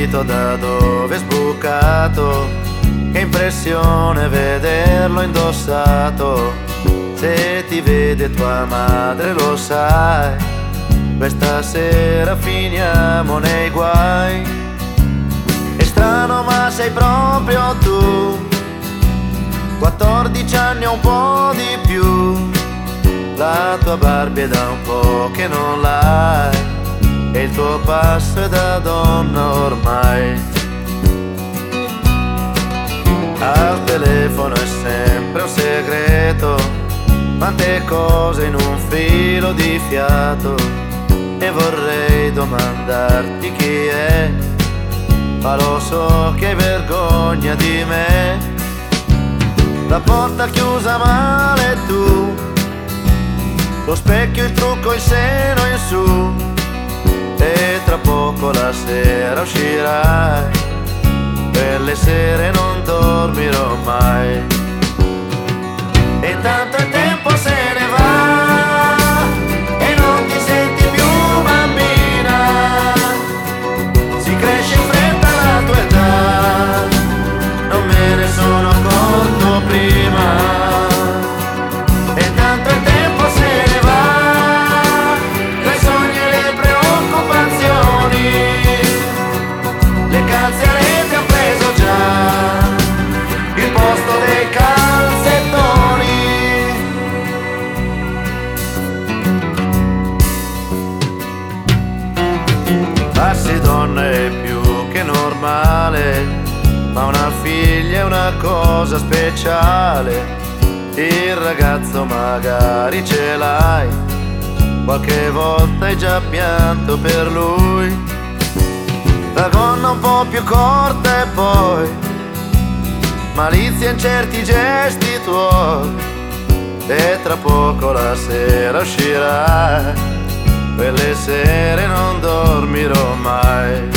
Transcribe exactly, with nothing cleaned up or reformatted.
vestito da dove è sbucato, che impressione vederlo indossato. Se ti vede tua madre lo sai, questa sera finiamo nei guai. È strano ma sei proprio tu, quattordici anni o un po' di più. La tua Barbie è da un po' che non l'hai, e il tuo passo è da donna ormai. Al telefono è sempre un segreto, quante cose in un filo di fiato. E vorrei domandarti chi è, ma lo so che hai vergogna di me. La porta chiusa male tu, lo specchio, il trucco, il seno in su, e tra poco la sera uscirai. Per le sere non dormirò mai. E intanto il tempo se ne va e non ti senti più bambina. Si cresce in fretta la tua età, non me ne sono accorto prima. Farsi donna è più che normale, ma una figlia è una cosa speciale. Il ragazzo magari ce l'hai, qualche volta hai già pianto per lui. La gonna un po' più corta e poi malizia in certi gesti tuoi. E tra poco la sera uscirai, quelle sere non dormirò mai.